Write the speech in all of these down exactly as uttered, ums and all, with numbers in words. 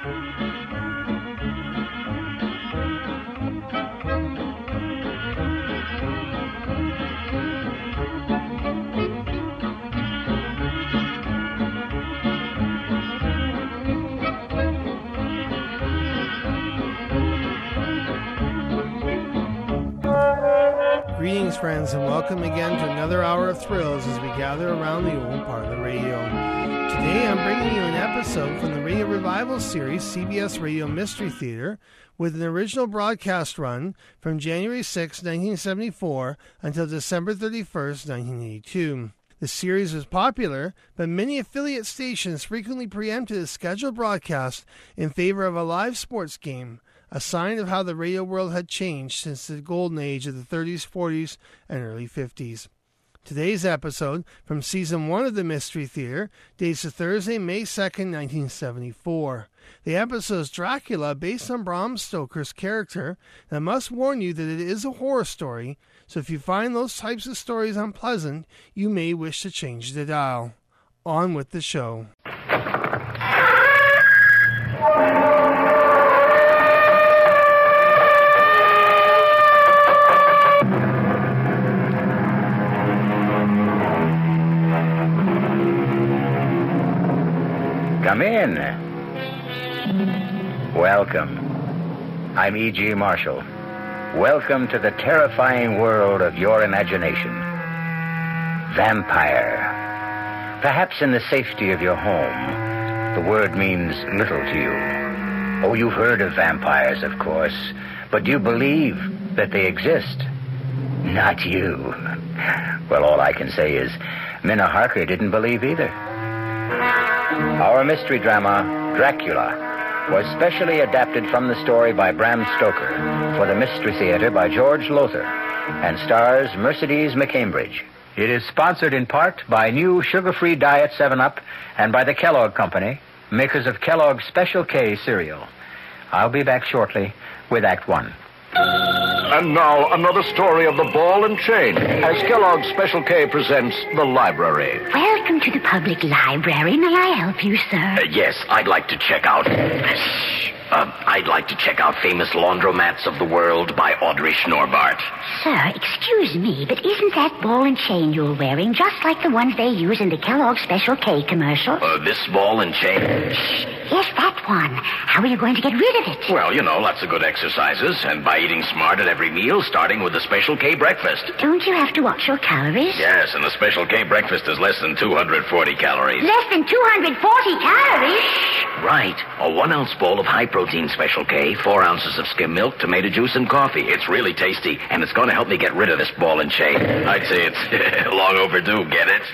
Greetings, friends, and welcome again to another hour of thrills as we gather around the old Parlor Radio. Today I'm bringing you an episode from the Radio Revival series, C B S Radio Mystery Theater, with an original broadcast run from January sixth, nineteen seventy-four until December thirty-first, nineteen eighty-two. The series was popular, but many affiliate stations frequently preempted a scheduled broadcast in favor of a live sports game, a sign of how the radio world had changed since the golden age of the thirties, forties, and early fifties. Today's episode from Season one of the Mystery Theater dates to Thursday, May second, nineteen seventy-four. The episode is Dracula, based on Bram Stoker's character, and I must warn you that it is a horror story, so if you find those types of stories unpleasant, you may wish to change the dial. On with the show. Come in. Welcome. I'm E G. Marshall. Welcome to the terrifying world of your imagination. Vampire. Perhaps in the safety of your home, the word means little to you. Oh, you've heard of vampires, of course, but do you believe that they exist? Not you. Well, all I can say is Minna Harker didn't believe either. Our mystery drama, Dracula, was specially adapted from the story by Bram Stoker for the Mystery Theater by George Lothar and stars Mercedes McCambridge. It is sponsored in part by new sugar-free Diet seven up and by the Kellogg Company, makers of Kellogg's Special K cereal. I'll be back shortly with Act One. And now, another story of the ball and chain, as Kellogg's Special K presents The Library. Welcome to the public library. May I help you, sir? Uh, yes, I'd like to check out... Uh, I'd like to check out Famous Laundromats of the World by Audrey Schnorbart. Sir, excuse me, but isn't that ball and chain you're wearing just like the ones they use in the Kellogg's Special K commercials? Uh, this ball and chain? Yes, that one. How are you going to get rid of it? Well, you know, lots of good exercises, and by eating smart at every meal, starting with the Special K breakfast. Don't you have to watch your calories? Yes, and the Special K breakfast is less than two hundred forty calories. Less than two hundred forty calories? Right. A one-ounce bowl of high-protein Special K, four ounces of skim milk, tomato juice, and coffee. It's really tasty, and it's going to help me get rid of this ball and chain. I'd say it's long overdue, get it?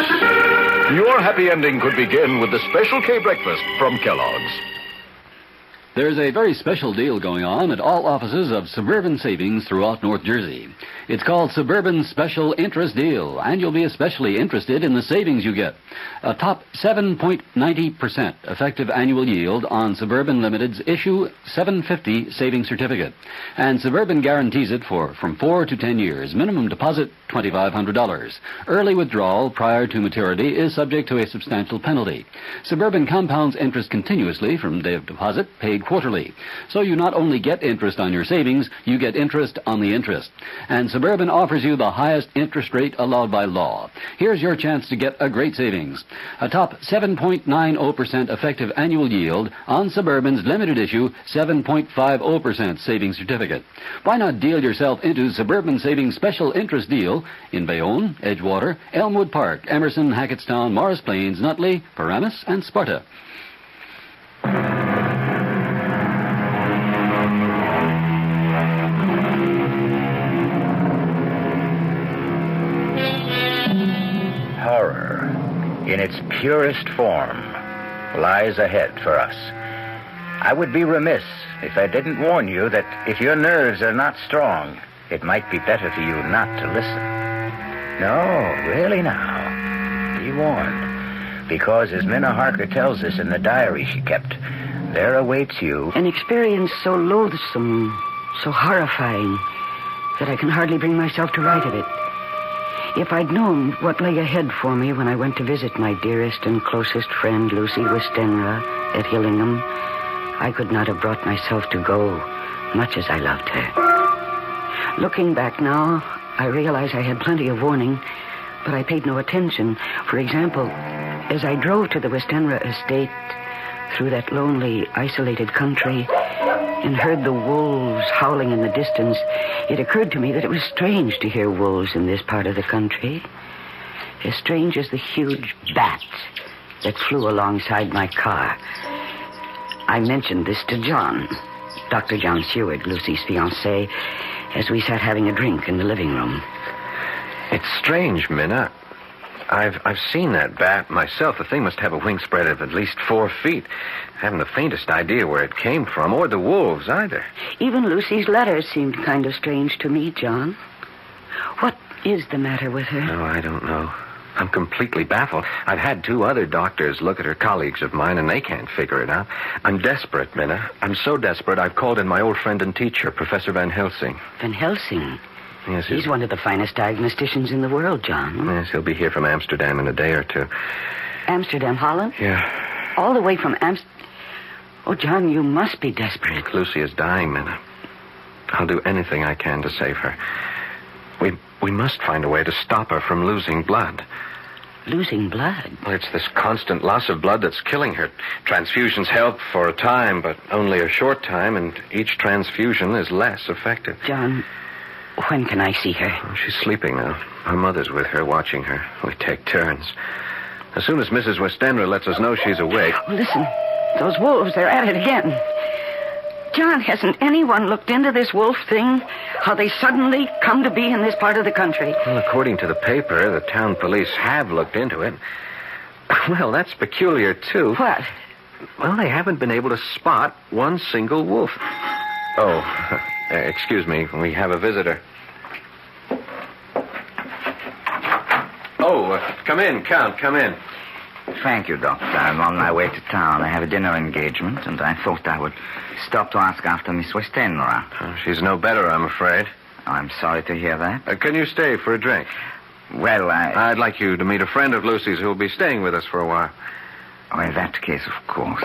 Your happy ending could begin with the Special K breakfast from Kellogg's. There's a very special deal going on at all offices of Suburban Savings throughout North Jersey. It's called Suburban Special Interest Deal, and you'll be especially interested in the savings you get. A top seven point nine zero percent effective annual yield on Suburban Limited's issue seven fifty savings certificate. And Suburban guarantees it for from four to ten years. Minimum deposit twenty-five hundred dollars. Early withdrawal prior to maturity is subject to a substantial penalty. Suburban compounds interest continuously from day of deposit, paid quarterly. So you not only get interest on your savings, you get interest on the interest. And Suburban offers you the highest interest rate allowed by law. Here's your chance to get a great savings. A top seven point nine zero percent effective annual yield on Suburban's limited issue seven point five zero percent savings certificate. Why not deal yourself into Suburban Savings Special Interest Deal in Bayonne, Edgewater, Elmwood Park, Emerson, Hackettstown, Morris Plains, Nutley, Paramus, and Sparta. Horror, in its purest form, lies ahead for us. I would be remiss if I didn't warn you that if your nerves are not strong, it might be better for you not to listen. No, really now, be warned. Because as Minna Harker tells us in the diary she kept, there awaits you an experience so loathsome, so horrifying, that I can hardly bring myself to write of it. If I'd known what lay ahead for me when I went to visit my dearest and closest friend, Lucy Westenra, at Hillingham, I could not have brought myself to go, much as I loved her. Looking back now, I realize I had plenty of warning, but I paid no attention. For example, as I drove to the Westenra estate through that lonely, isolated country and heard the wolves howling in the distance, it occurred to me that it was strange to hear wolves in this part of the country. As strange as the huge bat that flew alongside my car. I mentioned this to John, Doctor John Seward, Lucy's fiancé, as we sat having a drink in the living room. It's strange, Minna. I've I've seen that bat myself. The thing must have a wingspread of at least four feet. I haven't the faintest idea where it came from, or the wolves either. Even Lucy's letter seemed kind of strange to me, John. What is the matter with her? No, I don't know. I'm completely baffled. I've had two other doctors look at her, colleagues of mine, and they can't figure it out. I'm desperate, Minna. I'm so desperate I've called in my old friend and teacher, Professor Van Helsing. Van Helsing? Yes, he's one of the finest diagnosticians in the world, John. Yes, he'll be here from Amsterdam in a day or two. Amsterdam, Holland? Yeah. All the way from Amsterdam? Oh, John, you must be desperate. Lucy is dying, Minna. I'll do anything I can to save her. We we must find a way to stop her from losing blood. Losing blood? Well, it's this constant loss of blood that's killing her. Transfusions help for a time, but only a short time, and each transfusion is less effective. John, when can I see her? Oh, she's sleeping now. Her mother's with her, watching her. We take turns. As soon as Missus Westenra lets us know she's awake... Oh, listen, those wolves, they're at it again. John, hasn't anyone looked into this wolf thing? How they suddenly come to be in this part of the country? Well, according to the paper, the town police have looked into it. Well, that's peculiar, too. What? Well, they haven't been able to spot one single wolf. Oh, uh, excuse me. We have a visitor. Oh, uh, come in, Count, come in. Thank you, Doctor. I'm on my way to town. I have a dinner engagement, and I thought I would stop to ask after Miss Westenra. Oh, she's no better, I'm afraid. Oh, I'm sorry to hear that. Uh, can you stay for a drink? Well, I... I'd like you to meet a friend of Lucy's who will be staying with us for a while. Oh, in that case, of course.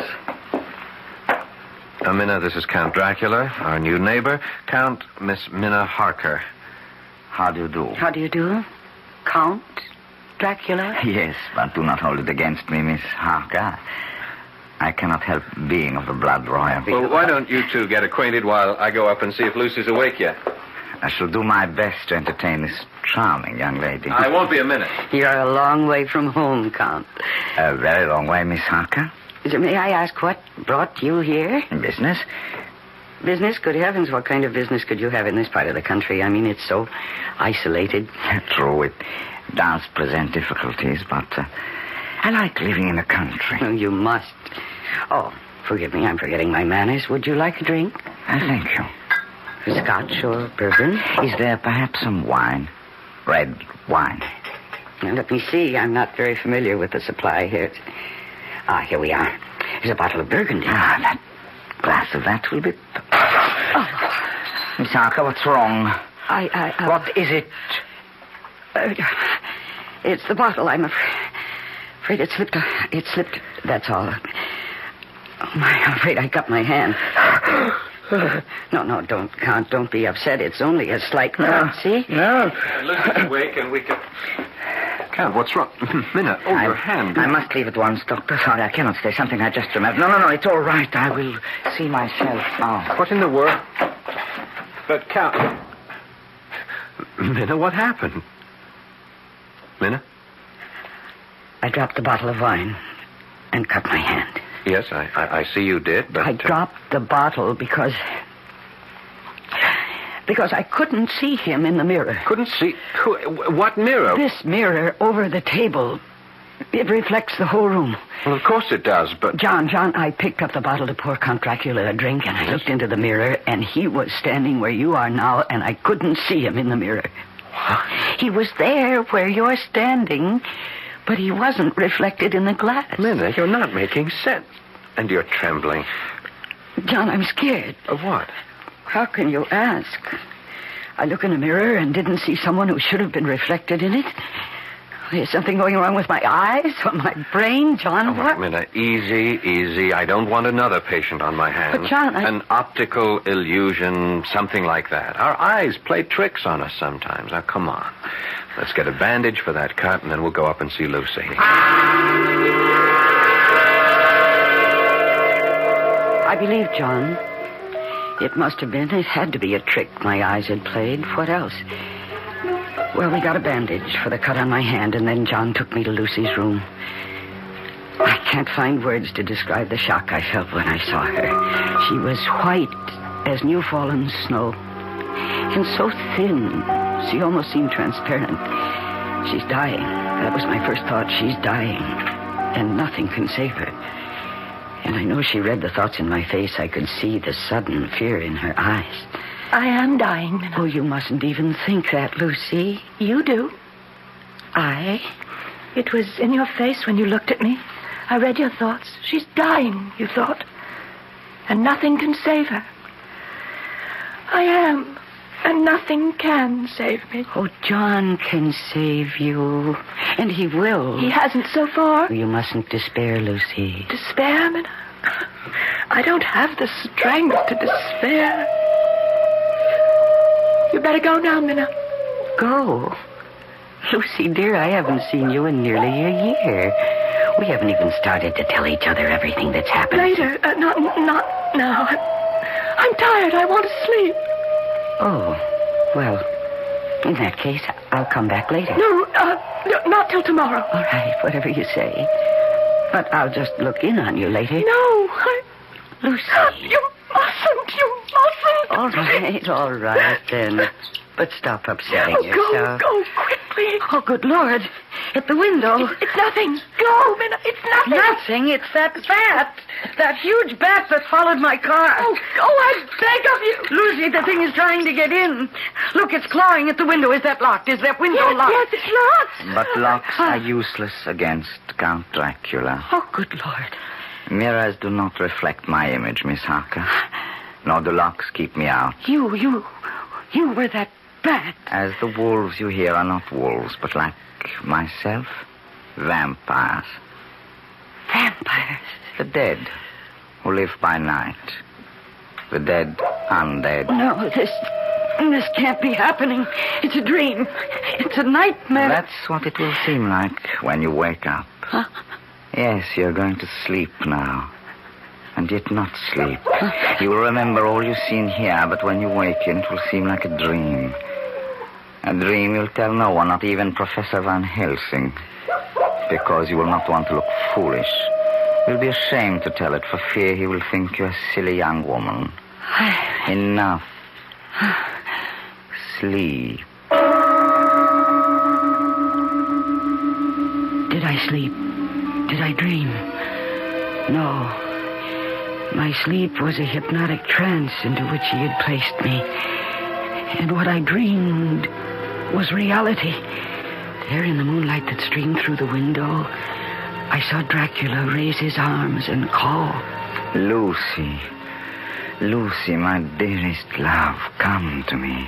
Uh, Minna, this is Count Dracula, our new neighbor. Count Miss Minna Harker. How do you do? How do you do? Count Dracula? Yes, but do not hold it against me, Miss Harker. I cannot help being of the blood royal. Well, why don't you two get acquainted while I go up and see if Lucy's awake yet? I shall do my best to entertain this charming young lady. I won't be a minute. You're a long way from home, Count. A very long way, Miss Harker. So may I ask what brought you here? Business? Business? Good heavens, what kind of business could you have in this part of the country? I mean, it's so isolated. True, it does present difficulties, but uh, I like living in the country. Oh, you must. Oh, forgive me, I'm forgetting my manners. Would you like a drink? I thank you. Scotch or bourbon? Is there perhaps some wine? Red wine? Now, let me see. I'm not very familiar with the supply here. Ah, here we are. There's a bottle of Burgundy. Ah, that glass of that will be... Oh. Miss Harker, what's wrong? I... I uh, what is it? Uh, it's the bottle. I'm afraid, afraid it slipped. It slipped. That's all. Oh, my, I'm afraid I cut my hand. No, no, don't, Count. Don't be upset. It's only a slight cut, see? No. Uh, Lucy's awake and we can... Count, what's wrong? Minna, oh, I, your hand. I must leave at once, Doctor. Sorry, I cannot stay. Something I just remembered. No, no, no, it's all right. I will see myself out. What in the world? But, Count... Minna, what happened? Minna? I dropped the bottle of wine and cut my hand. Yes, I, I, I see you did, but... I uh... dropped the bottle because... Because I couldn't see him in the mirror. Couldn't see? What mirror? This mirror over the table. It reflects the whole room. Well, of course it does, but... John, John, I picked up the bottle to pour Count Dracula a drink, and I looked into the mirror, and he was standing where you are now, and I couldn't see him in the mirror. What? He was there where you're standing, but he wasn't reflected in the glass. Minna, you're not making sense. And you're trembling. John, I'm scared. Of what? How can you ask? I look in the mirror and didn't see someone who should have been reflected in it. Is something going wrong with my eyes or my brain, John? Oh, what? Minna, easy, easy. I don't want another patient on my hands. But, John, I... An optical illusion, something like that. Our eyes play tricks on us sometimes. Now, come on. Let's get a bandage for that cut, and then we'll go up and see Lucy. I believe, John. It must have been. It had to be a trick my eyes had played. What else? Well, we got a bandage for the cut on my hand, and then John took me to Lucy's room. I can't find words to describe the shock I felt when I saw her. She was white as new-fallen snow, and so thin, she almost seemed transparent. She's dying. That was my first thought. She's dying, and nothing can save her. And I know she read the thoughts in my face. I could see the sudden fear in her eyes. I am dying, Minna. Oh, you mustn't even think that, Lucy. You do. I? It was in your face when you looked at me. I read your thoughts. She's dying, you thought. And nothing can save her. I am. And nothing can save me. Oh, John can save you. And he will. He hasn't so far. You mustn't despair, Lucy. Despair, Minna? I don't have the strength to despair. You better go now, Minna. Go? Lucy, dear, I haven't seen you in nearly a year. We haven't even started to tell each other everything that's happened. Later. Uh, not, not now. I'm, I'm tired. I want to sleep. Oh, well, in that case, I'll come back later. No, uh, no, not till tomorrow. All right, whatever you say. But I'll just look in on you later. No, I... Lucy. You mustn't, you mustn't. All right, all right, then. But stop upsetting oh, yourself. Go, go, quickly. Oh, good Lord. At the window. It's, it's nothing. Go, Minna, it's nothing. Nothing? It's that bat. That huge bat that followed my car. Oh, oh, I beg of you. Lucy, the thing is trying to get in. Look, it's clawing at the window. Is that locked? Is that window yes, locked? Yes, it's locked. But locks are useless against Count Dracula. Oh, good Lord. Mirrors do not reflect my image, Miss Harker. Nor do locks keep me out. You, you, you were that bat. As the wolves you hear are not wolves, but like myself, vampires. Vampires? The dead, who live by night. The dead, undead. No, this, this can't be happening. It's a dream. It's a nightmare. That's what it will seem like when you wake up. Huh? Yes, you're going to sleep now. And yet not sleep. You will remember all you've seen here, but when you waken, it will seem like a dream. A dream you'll tell no one, not even Professor Van Helsing. Because you will not want to look foolish. You'll be ashamed to tell it for fear he will think you're a silly young woman. I... Enough. Sleep. Did I sleep? Did I dream? No. My sleep was a hypnotic trance into which he had placed me. And what I dreamed was reality. There in the moonlight that streamed through the window, I saw Dracula raise his arms and call. Lucy. Lucy, my dearest love, come to me.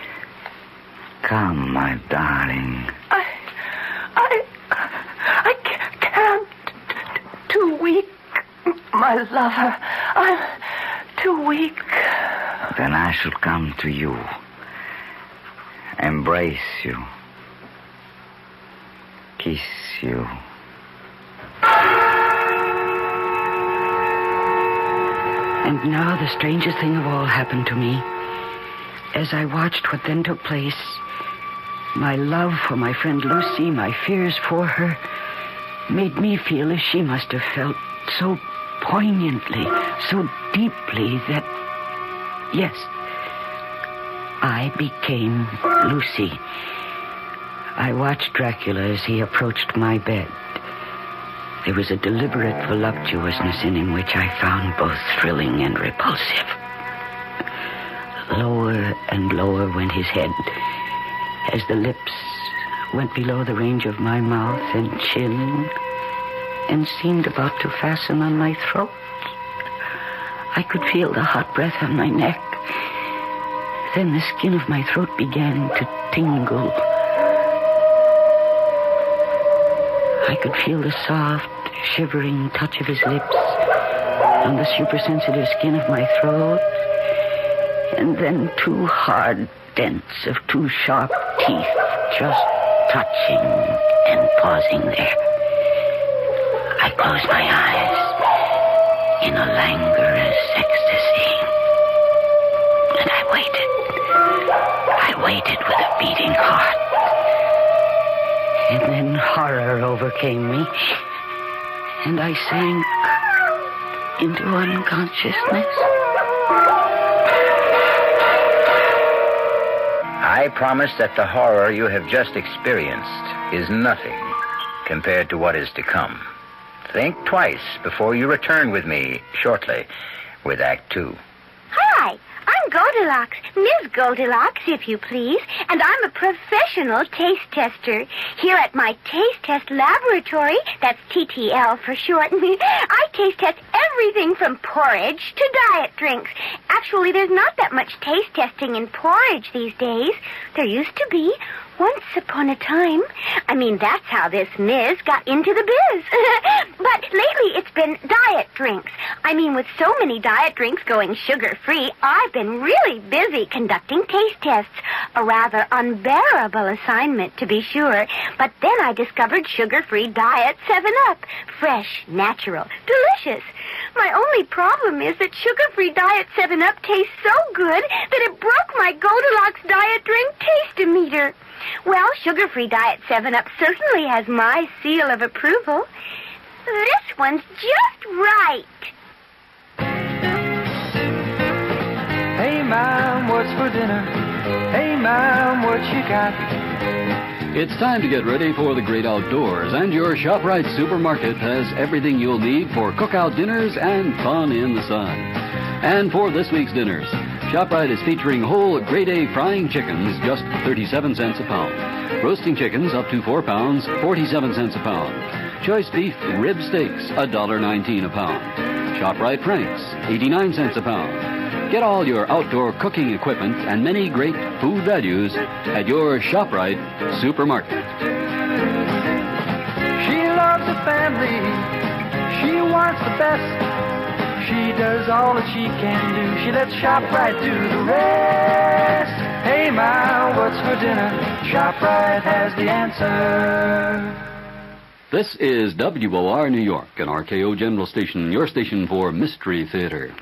Come, my darling. I... I... I can't. Too weak. My lover, I'm too weak. Then I shall come to you. Embrace you. Kiss you. And now the strangest thing of all happened to me. As I watched what then took place, my love for my friend Lucy, my fears for her, made me feel as she must have felt, so poignantly, so deeply that, yes, I became Lucy. I watched Dracula as he approached my bed. There was a deliberate voluptuousness in him which I found both thrilling and repulsive. Lower and lower went his head as the lips went below the range of my mouth and chin and seemed about to fasten on my throat. I could feel the hot breath on my neck. Then the skin of my throat began to tingle. I could feel the soft, shivering touch of his lips on the supersensitive skin of my throat, and then two hard dents of two sharp teeth just touching and pausing there. I closed my eyes in a languorous ecstasy, and I waited. I waited with a beating heart. And then horror overcame me, and I sank into unconsciousness. I promise that the horror you have just experienced is nothing compared to what is to come. Think twice before you return with me shortly with Act Two. Hi, I'm Goldilocks, Miss Goldilocks, if you please, and I'm a professional taste tester. Here at my Taste Test Laboratory, that's T T L for short, I taste test everything from porridge to diet drinks. Actually, there's not that much taste testing in porridge these days. There used to be. Once upon a time. I mean, that's how this Miz got into the biz. But lately it's been diet drinks. I mean, with so many diet drinks going sugar-free, I've been really busy conducting taste tests. A rather unbearable assignment, to be sure. But then I discovered sugar-free diet seven up. Fresh, natural, delicious. My only problem is that sugar-free diet seven up tastes so good that it broke my Goldilocks diet drink taste-o-meter. Well, sugar-free diet seven up certainly has my seal of approval. This one's just right. Hey, Mom, what's for dinner? Hey, Mom, what you got? It's time to get ready for the great outdoors, and your ShopRite supermarket has everything you'll need for cookout dinners and fun in the sun. And for this week's dinners, ShopRite is featuring whole grade A frying chickens, just thirty-seven cents a pound. Roasting chickens up to four pounds, forty-seven cents a pound. Choice beef rib steaks, one dollar nineteen a pound. ShopRite Franks, eighty-nine cents a pound. Get all your outdoor cooking equipment and many great food values at your ShopRite supermarket. She loves the family. She wants the best. She does all that she can do. She lets ShopRite do the rest. Hey, Ma, what's for dinner? ShopRite has the answer. This is W O R New York, an R K O General Station, your station for Mystery Theater.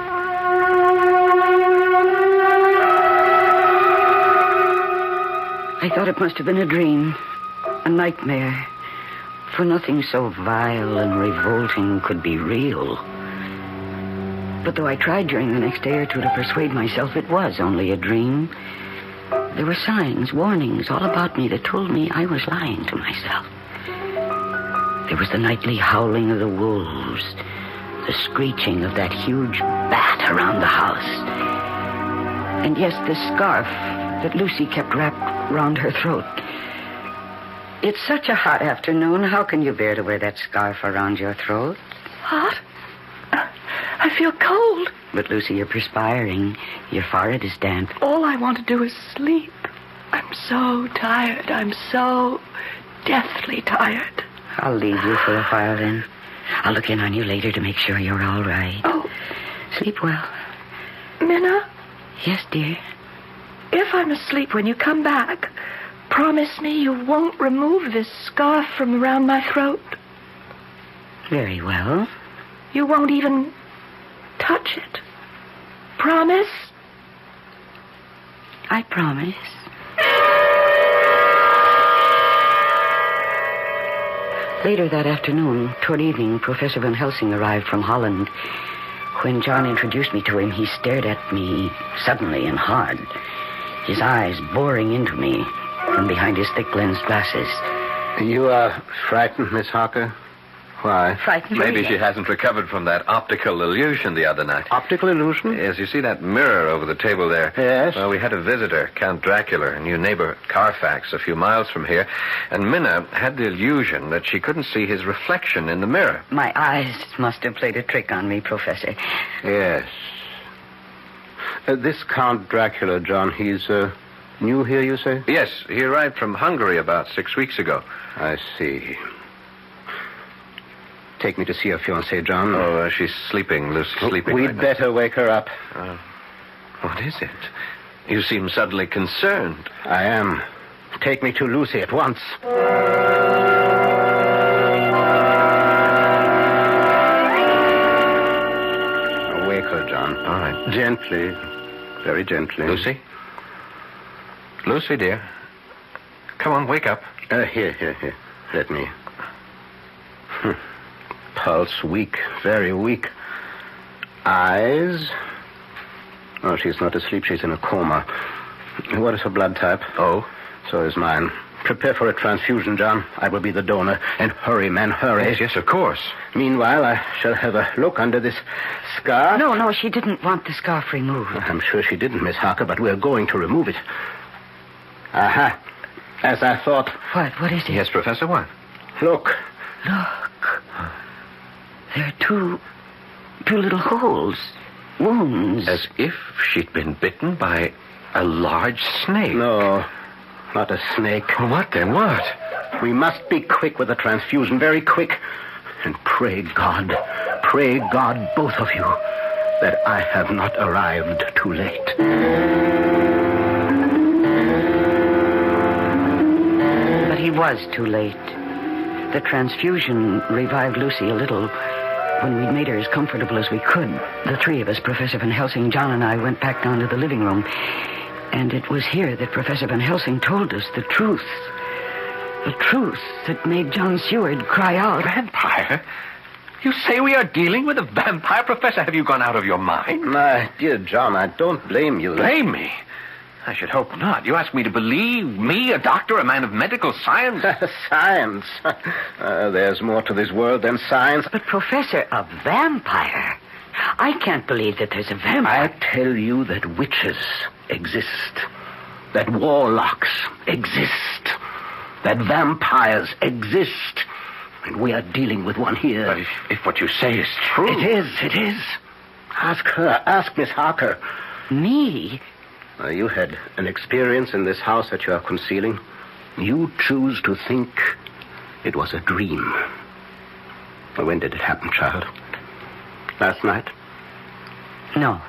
I thought it must have been a dream, a nightmare, for nothing so vile and revolting could be real. But though I tried during the next day or two to persuade myself it was only a dream, there were signs, warnings all about me that told me I was lying to myself. There was the nightly howling of the wolves, the screeching of that huge bat around the house, and yes, the scarf that Lucy kept wrapped round her throat. It's such a hot afternoon. How can you bear to wear that scarf around your throat? Hot? I feel cold. But, Lucy, you're perspiring. Your forehead is damp. All I want to do is sleep. I'm so tired. I'm so deathly tired. I'll leave you for a while, then. I'll look in on you later to make sure you're all right. Oh. Sleep well. Minna? Yes, dear? If I'm asleep when you come back, promise me you won't remove this scarf from around my throat. Very well. You won't even touch it. Promise? I promise. Later that afternoon, toward evening, Professor Van Helsing arrived from Holland. When John introduced me to him, he stared at me suddenly and hard, his eyes boring into me from behind his thick-lensed glasses. You are frightened, Miss Harker? Why? Frightened? Maybe she hasn't recovered from that optical illusion the other night. Optical illusion? Yes, you see that mirror over the table there? Yes. Well, we had a visitor, Count Dracula, a new neighbor, Carfax, a few miles from here, and Minna had the illusion that she couldn't see his reflection in the mirror. My eyes must have played a trick on me, Professor. Yes. Uh, this Count Dracula, John, he's uh, new here, you say? Yes, he arrived from Hungary about six weeks ago. I see. take me to see her fiancée, John? Oh, uh, she's sleeping, Lucy, sleeping We'd right now. better wake her up. Uh, what is it? You seem suddenly concerned. I am. Take me to Lucy at once. Wake her, John. All right. Gently. Very gently. Lucy? Lucy, dear. Come on, wake up. Uh, here, here, here. Let me. Hm. Pulse weak, very weak. Eyes. Oh, she's not asleep. She's in a coma. What is her blood type? Oh? So is mine. Prepare for a transfusion, John. I will be the donor. And hurry, man, hurry. Yes, yes, of course. Meanwhile, I shall have a look under this scarf. No, no, she didn't want the scarf removed. I'm sure she didn't, Miss Harker, but we're going to remove it. Aha. As I thought. What? What is it? Yes, Professor, what? Look. Look. There are two... two little holes. Wounds. As if she'd been bitten by a large snake. No, not a snake. What then? What? We must be quick with the transfusion, very quick. And pray God, pray God, both of you, that I have not arrived too late. But he was too late. The transfusion revived Lucy a little. When we'd made her as comfortable as we could, the three of us, Professor Van Helsing, John, and I, went back down to the living room. And it was here that Professor Van Helsing told us the truth. The truth that made John Seward cry out. Vampire? You say we are dealing with a vampire, Professor? Have you gone out of your mind? My dear John, I don't blame you. Blame me? I should hope not. You ask me to believe me, a doctor, a man of medical science? Science? Uh, there's more to this world than science. But, Professor, a vampire? I can't believe that there's a vampire. I tell you that witches exist. That warlocks exist. That vampires exist. And we are dealing with one here. But if, if what you say is true... It is, it is. Ask her. Ask Miss Harker. Me? Uh, you had an experience in this house that you are concealing. You choose to think it was a dream. When did it happen, child? Last night? No.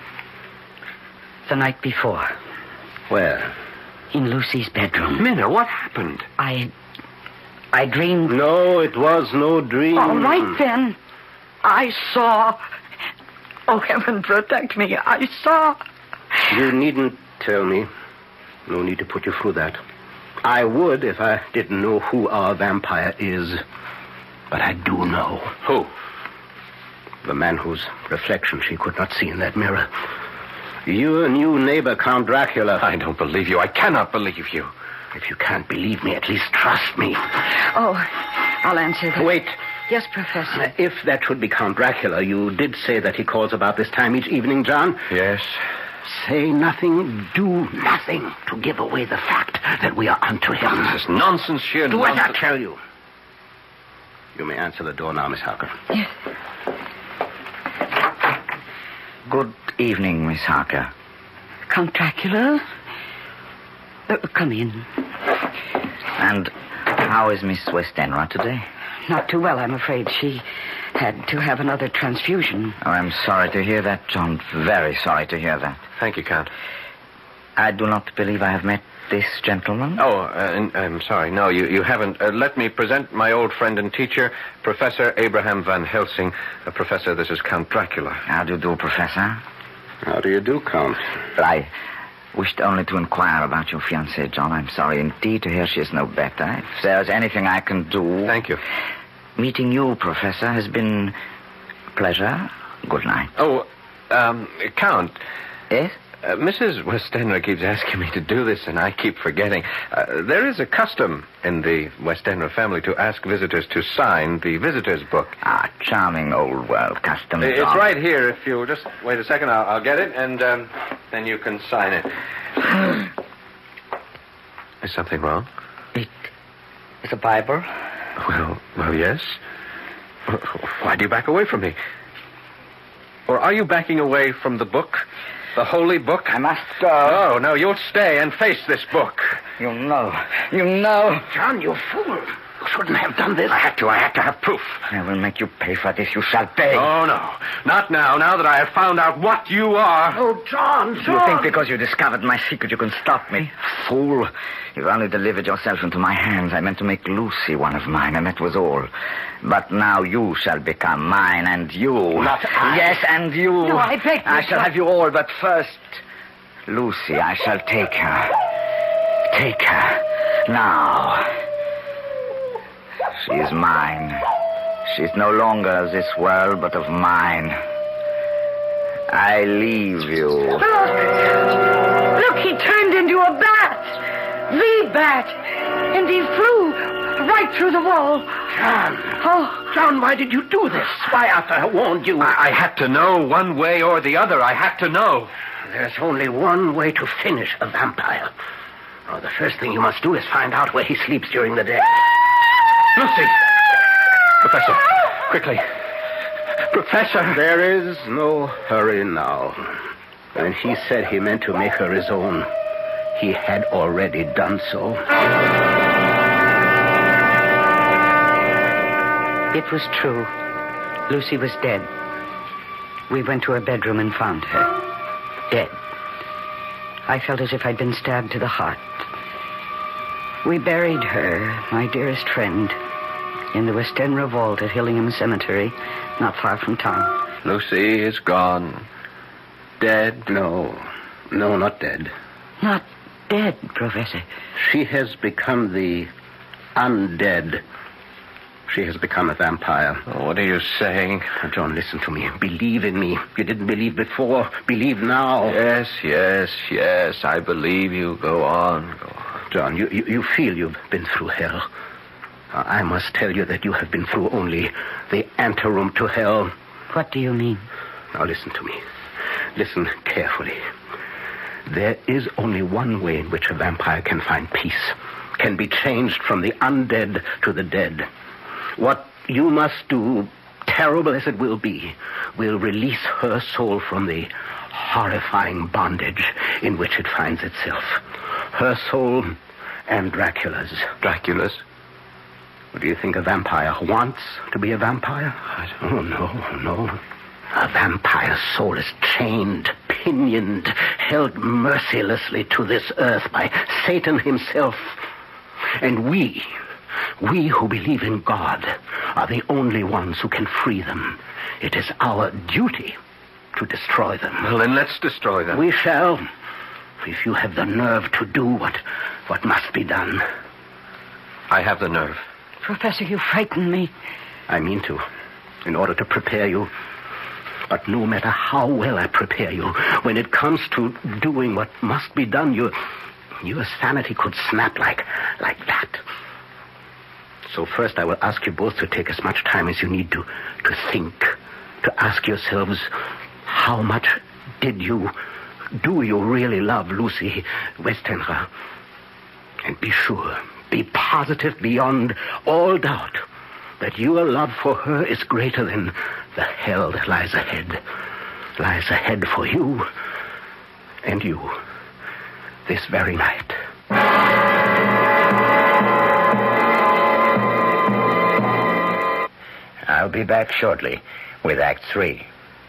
The night before. Where? In Lucy's bedroom. Minna, what happened? I... I dreamed... No, it was no dream. All right, then. I saw... Oh, heaven protect me. I saw... You needn't tell me. No need to put you through that. I would if I didn't know who our vampire is. But I do know. Who? The man whose reflection she could not see in that mirror. Your new neighbor, Count Dracula. I don't believe you. I cannot believe you. If you can't believe me, at least trust me. Oh, I'll answer that. Wait. Yes, Professor. If that should be Count Dracula, you did say that he calls about this time each evening, John? Yes. Say nothing, do nothing to give away the fact that we are onto him. This is nonsense, sheer Do nonsense. as I tell you. You may answer the door now, Miss Harker. Yes. Good evening, Miss Harker. Count Dracula? Uh, come in. And how is Miss Westenra today? Not too well, I'm afraid. She had to have another transfusion. Oh, I'm sorry to hear that, John. Very sorry to hear that. Thank you, Count. I do not believe I have met this gentleman. Oh, uh, I'm sorry. No, you, you haven't. Uh, let me present my old friend and teacher, Professor Abraham Van Helsing. Uh, Professor, this is Count Dracula. How do you do, Professor? How do you do, Count? I wished only to inquire about your fiancée, John. I'm sorry indeed to hear she is no better. If there's anything I can do... Thank you. Meeting you, Professor, has been a pleasure. Good night. Oh, um, Count. Yes? Uh, Missus Westenra keeps asking me to do this, and I keep forgetting. Uh, there is a custom in the Westenra family to ask visitors to sign the visitor's book. Ah, charming old world custom. It's John. right here. If you'll just wait a second, I'll, I'll get it, and um, then you can sign it. Is something wrong? It is a Bible. Well, well, yes. Why do you back away from me? Or are you backing away from the book? The holy book? I must go. Oh, no, you'll stay and face this book. You know. You know. John, you fool. shouldn't have done this. I had to. I had to have proof. I will make you pay for this. You shall pay. Oh, no. Not now, now that I have found out what you are. Oh, John, John. You think because you discovered my secret you can stop me? Fool. You've only delivered yourself into my hands. I meant to make Lucy one of mine, and that was all. But now you shall become mine, and you. Not I. Yes, and you. No, I beg you, I shall John. have you all, but first, Lucy, I shall take her. Take her. Now. She is mine. She's no longer of this world, but of mine. I leave you. Look! Look, he turned into a bat. The bat. And he flew right through the wall. John. Oh. John, why did you do this? Why, after I warned you? I, I had to know one way or the other. I had to know. There's only one way to finish a vampire. Oh, the first thing you must do is find out where he sleeps during the day. Lucy! Professor, quickly. Professor! There is no hurry now. When he said he meant to make her his own, he had already done so. It was true. Lucy was dead. We went to her bedroom and found her. Dead. I felt as if I'd been stabbed to the heart. We buried her, my dearest friend, in the Westenra vault at Hillingham Cemetery, not far from town. Lucy is gone. Dead? No. No, not dead. Not dead, Professor. She has become the undead. She has become a vampire. Oh, what are you saying? Now, John, listen to me. Believe in me. You didn't believe before. Believe now. Yes, yes, yes. I believe you. Go on, go on. John, you, you, you feel you've been through hell. Uh, I must tell you that you have been through only the anteroom to hell. What do you mean? Now, listen to me. Listen carefully. There is only one way in which a vampire can find peace, can be changed from the undead to the dead. What you must do, terrible as it will be, will release her soul from the horrifying bondage in which it finds itself. Her soul and Dracula's. Dracula's? Do you think a vampire wants to be a vampire? Oh, no, no. A vampire's soul is chained, pinioned, held mercilessly to this earth by Satan himself. And we, we who believe in God, are the only ones who can free them. It is our duty to destroy them. Well, then let's destroy them. We shall, if you have the nerve to do what, what must be done. I have the nerve. Professor, you frighten me. I mean to, in order to prepare you. But no matter how well I prepare you, when it comes to doing what must be done, your, your sanity could snap like, like that. So first I will ask you both to take as much time as you need to, to think, to ask yourselves, how much did you, do you really love Lucy Westenra? And be sure, be positive beyond all doubt that your love for her is greater than the hell that lies ahead. Lies ahead for you and you this very night. I'll be back shortly with Act Three.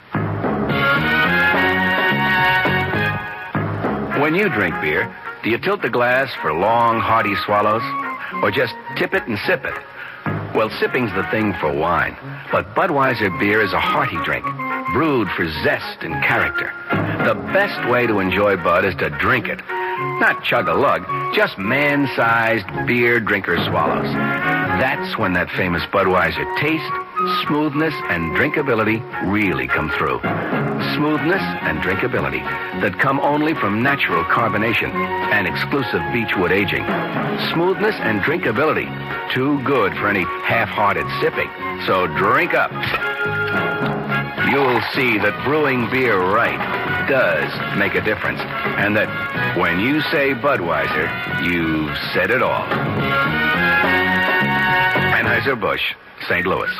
When you drink beer, do you tilt the glass for long, hearty swallows? Or just tip it and sip it? Well, sipping's the thing for wine. But Budweiser beer is a hearty drink, brewed for zest and character. The best way to enjoy Bud is to drink it. Not chug-a-lug, just man-sized beer drinker swallows. That's when that famous Budweiser taste, smoothness, and drinkability really come through. Smoothness and drinkability that come only from natural carbonation and exclusive beechwood aging. Smoothness and drinkability, too good for any half-hearted sipping. So drink up. You'll see that brewing beer right does make a difference, and that when you say Budweiser, you've said it all. Anheuser-Busch, Saint Louis.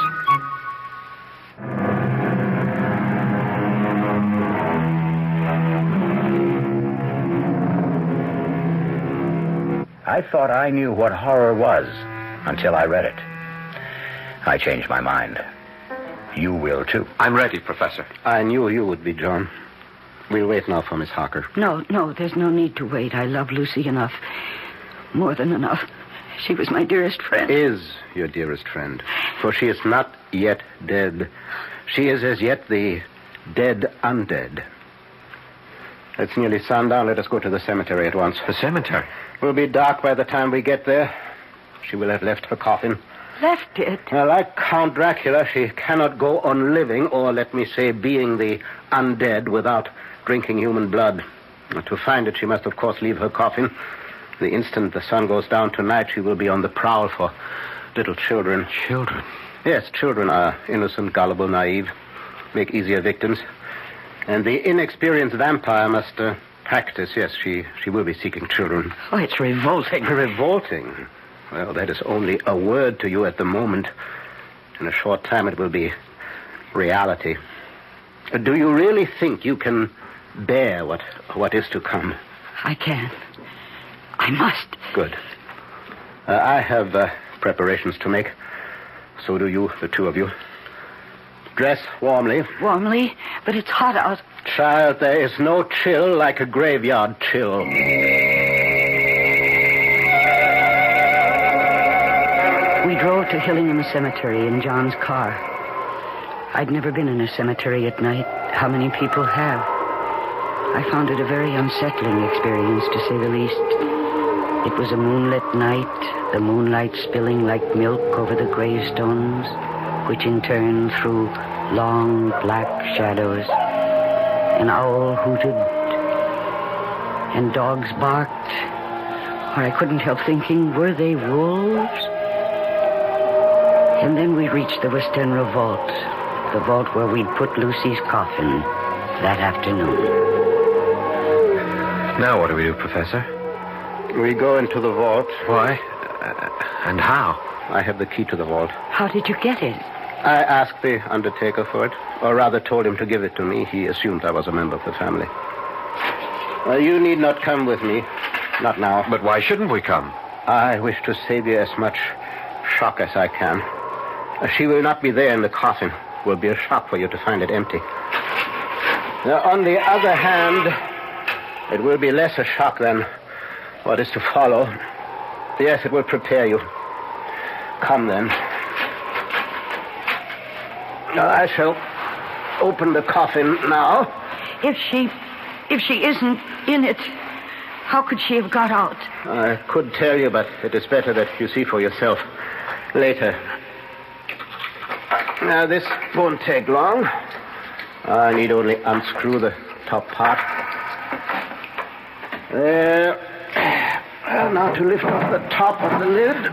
I thought I knew what horror was until I read it. I changed my mind. You will, too. I'm ready, Professor. I knew you would be, John. We'll wait now for Miss Harker. No, no, there's no need to wait. I love Lucy enough. More than enough. She was my dearest friend. Is your dearest friend. For she is not yet dead. She is as yet the dead undead. It's nearly sundown. Let us go to the cemetery at once. The cemetery? It will be dark by the time we get there. She will have left her coffin. Left it? Well, like Count Dracula, she cannot go on living, or let me say, being the undead without drinking human blood. To find it, she must, of course, leave her coffin. The instant the sun goes down tonight, she will be on the prowl for little children. Children? Yes, children are innocent, gullible, naive, make easier victims. And the inexperienced vampire must uh, practice. Yes, she, she will be seeking children. Oh, it's revolting. Revolting? Well, that is only a word to you at the moment. In a short time, it will be reality. Do you really think you can bear what what is to come? I can. I must. Good. Uh, I have uh, preparations to make. So do you, the two of you. Dress warmly. Warmly? But it's hot out. Child, there is no chill like a graveyard chill. We drove to Hillingham Cemetery in John's car. I'd never been in a cemetery at night. How many people have? I found it a very unsettling experience, to say the least. It was a moonlit night, the moonlight spilling like milk over the gravestones, which in turn threw long black shadows. An owl hooted, and dogs barked. Or I couldn't help thinking, were they wolves? And then we reached the West End Vault, the vault where we'd put Lucy's coffin that afternoon. Now what do we do, Professor? We go into the vault. Why? Uh, and how? I have the key to the vault. How did you get it? I asked the undertaker for it, or rather told him to give it to me. He assumed I was a member of the family. Uh, you need not come with me. Not now. But why shouldn't we come? I wish to save you as much shock as I can. Uh, she will not be there in the coffin. It will be a shock for you to find it empty. Now, on the other hand, it will be less a shock than what is to follow. Yes, it will prepare you. Come, then. Now, I shall open the coffin now. If she... if she isn't in it, how could she have got out? I could tell you, but it is better that you see for yourself later. Now, this won't take long. I need only unscrew the top part. There. Well, now to lift off the top of the lid.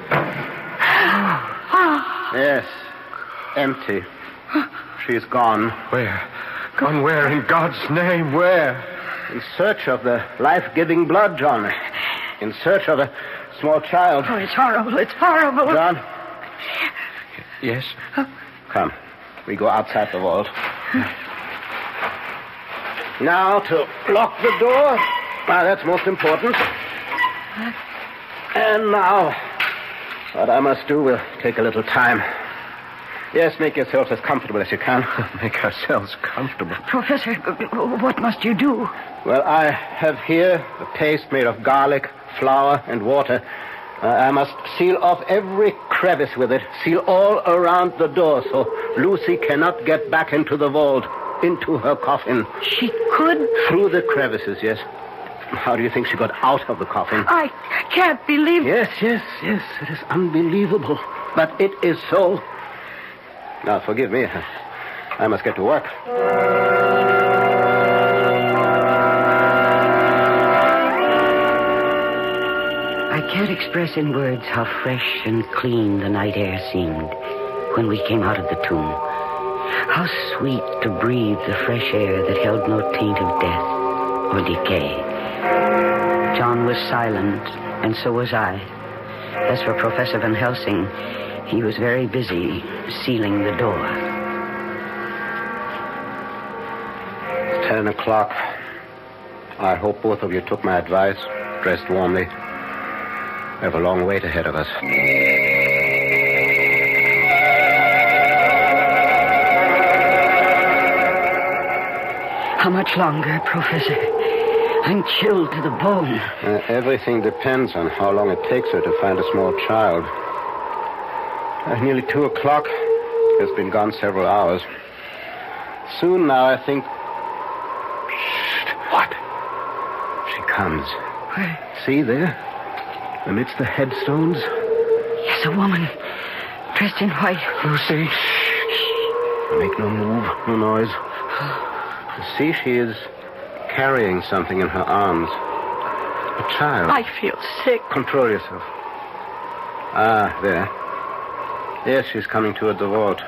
Yes. Empty. She's gone. Where? Gone where? In God's name, where? In search of the life-giving blood, John. In search of a small child. Oh, it's horrible. It's horrible. John? Yes? Come. We go outside the vault. Now to lock the door. Now, that's most important. And now, what I must do will take a little time. Yes, make yourselves as comfortable as you can. Make ourselves comfortable. Professor, what must you do? Well, I have here a paste made of garlic, flour, and water. Uh, I must seal off every crevice with it. Seal all around the door so Lucy cannot get back into the vault, into her coffin. She could? Through the crevices, yes. How do you think she got out of the coffin? I can't believe... Yes, yes, yes. It is unbelievable. But it is so. Now, forgive me. I must get to work. I can't express in words how fresh and clean the night air seemed when we came out of the tomb. How sweet to breathe the fresh air that held no taint of death or decay. John was silent, and so was I. As for Professor Van Helsing, he was very busy sealing the door. Ten o'clock. I hope both of you took my advice, dressed warmly. We have a long wait ahead of us. How much longer, Professor? I'm chilled to the bone. Uh, everything depends on how long it takes her to find a small child. Uh, nearly two o'clock. Has been gone several hours. Soon now, I think... Shh. What? She comes. Where? See there? Amidst the headstones? Yes, a woman. Dressed in white. Lucy. Shh. Make no move, no noise. You see, she is carrying something in her arms. A child. I feel sick. Control yourself. Ah, there. Yes, she's coming toward the vault.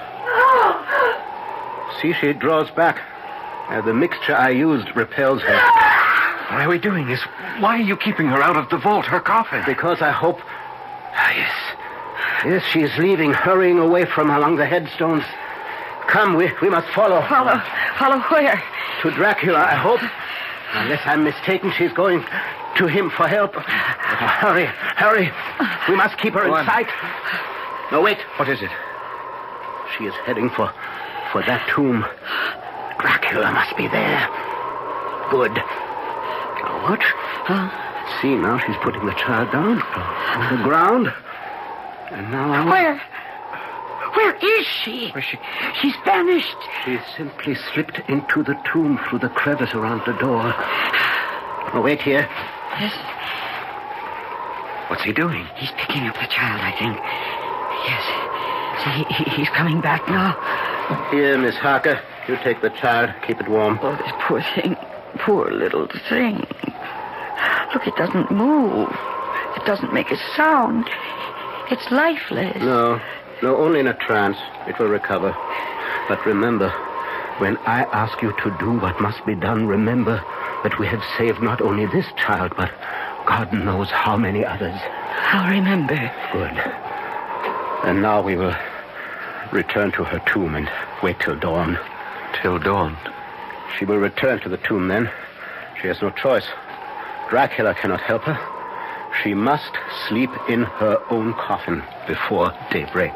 See, she draws back. Uh, the mixture I used repels her. Why are we doing this? Why are you keeping her out of the vault, her coffin? Because I hope... Ah, yes. Yes, she's leaving, hurrying away from among the headstones. Come, we, we must follow. Follow? Follow where? To Dracula, I hope. Unless I'm mistaken, she's going to him for help. Oh, hurry, hurry. We must keep her Go in on. sight. No, wait. What is it? She is heading for, for that tomb. Dracula must be there. Good. Now watch. Huh? See, now she's putting the child down on the ground. And now... Where? Where is she? Where she... She's vanished. She simply slipped into the tomb through the crevice around the door. Oh, wait here. Yes. What's he doing? He's picking up the child, I think. Yes. See, he, he's coming back now. Here, Miss Harker. You take the child. Keep it warm. Oh, this poor thing. Poor little thing. Look, it doesn't move. It doesn't make a sound. It's lifeless. No. No, only in a trance. It will recover. But remember, when I ask you to do what must be done, remember that we have saved not only this child, but God knows how many others. I'll remember. Good. And now we will return to her tomb and wait till dawn. Till dawn? She will return to the tomb then. She has no choice. Dracula cannot help her. She must sleep in her own coffin before daybreak.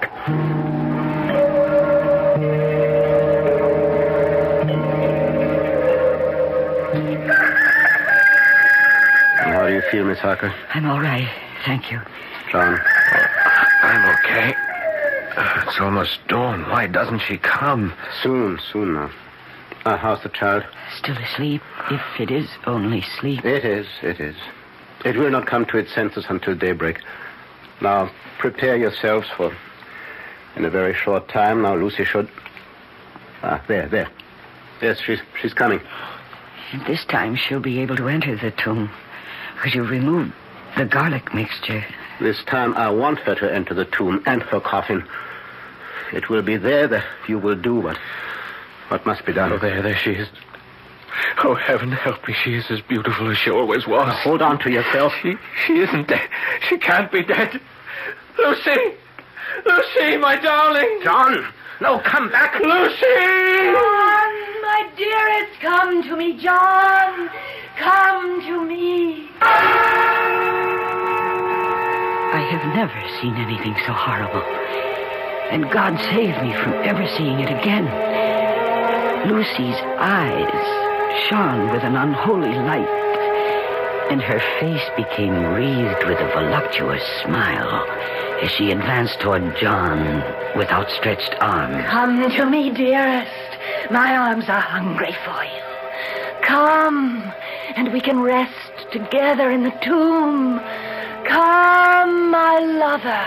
And how do you feel, Miss Harker? I'm all right. Thank you. John? I'm okay. Uh, it's almost dawn. Why doesn't she come? Soon, soon now. Uh, how's the child? Still asleep, if it is only sleep. It is, it is. It will not come to its senses until daybreak. Now, prepare yourselves for... In a very short time, now Lucy should... Ah, there, there. Yes, she's, she's coming. And this time she'll be able to enter the tomb, because you removed the garlic mixture. This time I want her to enter the tomb and her coffin. It will be there that you will do what, what must be done. Oh, there, there she is. Oh, heaven help me. She is as beautiful as she always was. Now, hold on to yourself. She, she isn't dead. She can't be dead. Lucy! Lucy, my darling! John! No, come back! Lucy! John, my dearest, come to me, John. Come to me. I have never seen anything so horrible. And God save me from ever seeing it again. Lucy's eyes shone with an unholy light, and her face became wreathed with a voluptuous smile as she advanced toward John with outstretched arms. Come to me, dearest. My arms are hungry for you. Come, and we can rest together in the tomb. Come, my lover.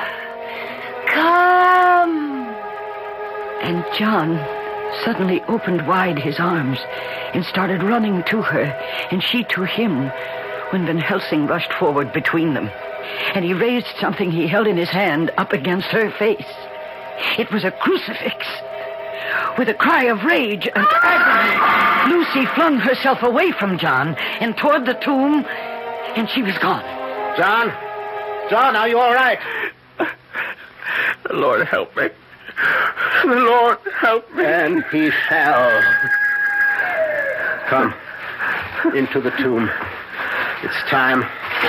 Come. And John suddenly opened wide his arms and started running to her, and she to him, when Van Helsing rushed forward between them. And he raised something he held in his hand up against her face. It was a crucifix. With a cry of rage and agony, Lucy flung herself away from John and toward the tomb, and she was gone. John? John, are you all right? The Lord help me. The Lord help me. And he shall. Come. Into the tomb. It's time.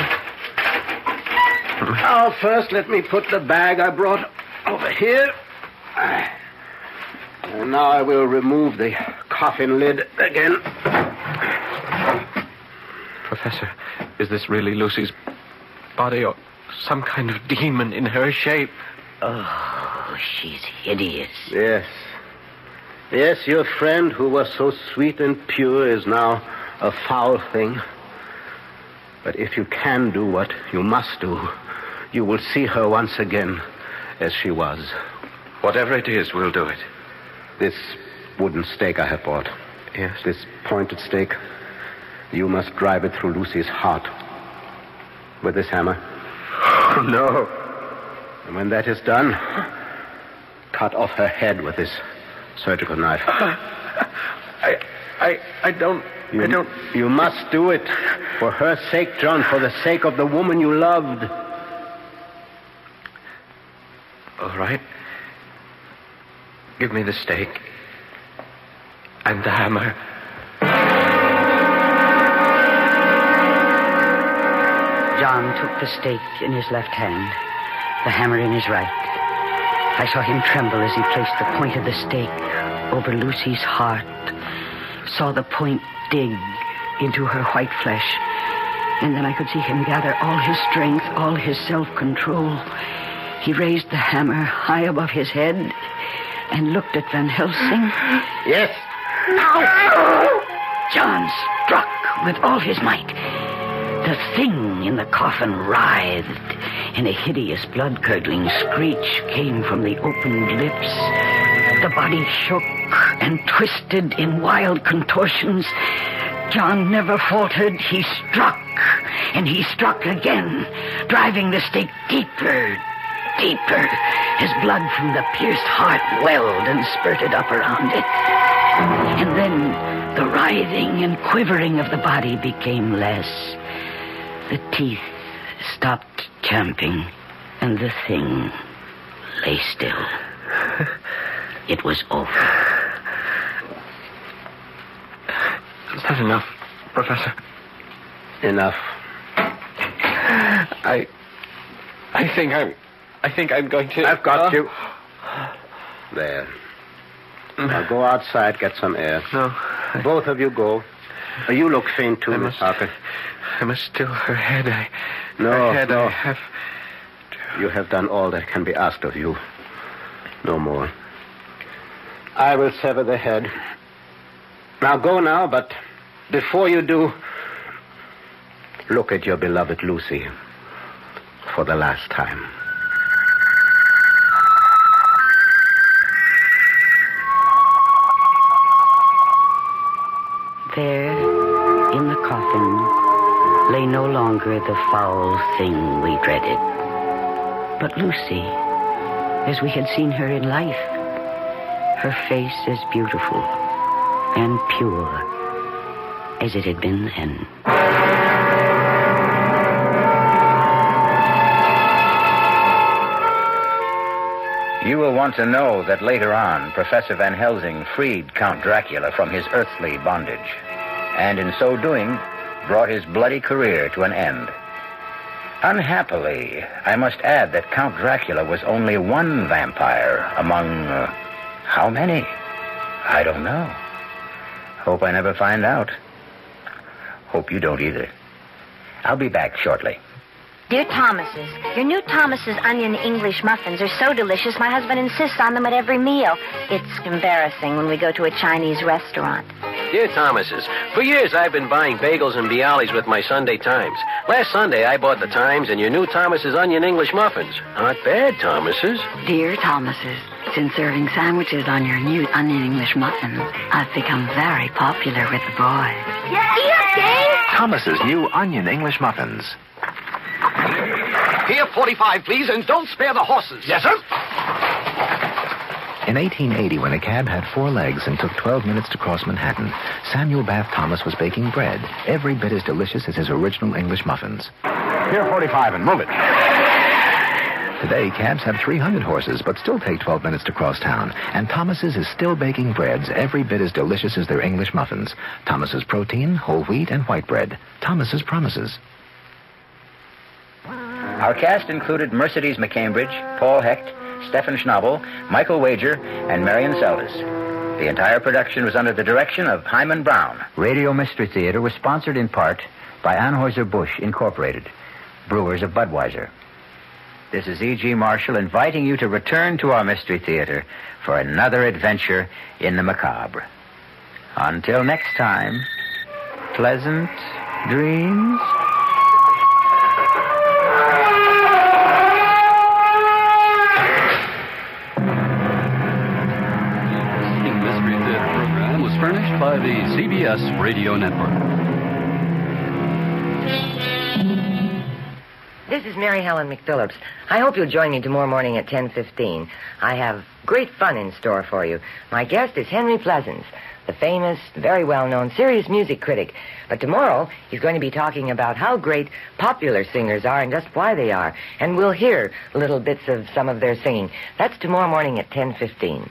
Now, first, let me put the bag I brought over here. And now I will remove the coffin lid again. Professor, is this really Lucy's body or some kind of demon in her shape? Oh, she's hideous. Yes. Yes, your friend who was so sweet and pure is now a foul thing. But if you can do what you must do, you will see her once again as she was. Whatever it is, we'll do it. This wooden stake I have bought. Yes. This pointed stake. You must drive it through Lucy's heart. With this hammer. Oh, no. And when that is done, cut off her head with this surgical knife. I, I, I don't, you, I don't... You must do it. For her sake, John, for the sake of the woman you loved. All right. Give me the stake. And the hammer. John took the stake in his left hand, the hammer in his right. I saw him tremble as he placed the point of the stake over Lucy's heart, saw the point dig into her white flesh, and then I could see him gather all his strength, all his self-control. He raised the hammer high above his head and looked at Van Helsing. Yes. Now! John struck with all his might. The thing in the coffin writhed, and a hideous blood-curdling screech came from the opened lips. The body shook and twisted in wild contortions. John never faltered. He struck, and he struck again, driving the stake deeper, deeper, as blood from the pierced heart welled and spurted up around it. And then the writhing and quivering of the body became less. The teeth stopped champing, and the thing lay still. It was over. Is that enough, Professor? Enough. I... I think I'm... I think I'm going to... I've got uh, you. There. Now go outside, get some air. No. I... Both of you go. You look faint, too, I Miss must... Harker. I must still her head. I... No, her head, no. I have... You have done all that can be asked of you. No more. I will sever the head. Now go now, but before you do, look at your beloved Lucy for the last time. There, in the coffin, lay no longer the foul thing we dreaded, but Lucy, as we had seen her in life, her face as beautiful and pure as it had been then. You will want to know that later on, Professor Van Helsing freed Count Dracula from his earthly bondage, and in so doing, brought his bloody career to an end. Unhappily, I must add that Count Dracula was only one vampire among... Uh, how many? I don't know. Hope I never find out. Hope you don't either. I'll be back shortly. Dear Thomas's, your new Thomas's onion English muffins are so delicious my husband insists on them at every meal. It's embarrassing when we go to a Chinese restaurant. Dear Thomas's, for years I've been buying bagels and Bialys with my Sunday Times. Last Sunday I bought the Times and your new Thomas's onion English muffins. Not bad, Thomas's. Dear Thomas's, since serving sandwiches on your new onion English muffins, I've become very popular with the boys. Yeah, Thomas's new onion English muffins. Here, forty-five, please, and don't spare the horses. Yes, sir. In eighteen eighty, when a cab had four legs and took twelve minutes to cross Manhattan, Samuel Bath Thomas was baking bread, every bit as delicious as his original English muffins. Here, forty-five, and move it. Today, cabs have three hundred horses, but still take twelve minutes to cross town. And Thomas's is still baking breads every bit as delicious as their English muffins. Thomas's protein, whole wheat, and white bread. Thomas's promises. Our cast included Mercedes McCambridge, Paul Hecht, Stephen Schnabel, Michael Wager, and Marion Seldes. The entire production was under the direction of Hyman Brown. Radio Mystery Theater was sponsored in part by Anheuser-Busch Incorporated, brewers of Budweiser. This is E G. Marshall inviting you to return to our Mystery Theater for another adventure in the macabre. Until next time, pleasant dreams. Mystery Theater program was furnished by the C B S Radio Network. This is Mary Helen McPhillips. I hope you'll join me tomorrow morning at ten fifteen. I have great fun in store for you. My guest is Henry Pleasance, the famous, very well-known serious music critic. But tomorrow, he's going to be talking about how great popular singers are and just why they are. And we'll hear little bits of some of their singing. That's tomorrow morning at ten fifteen.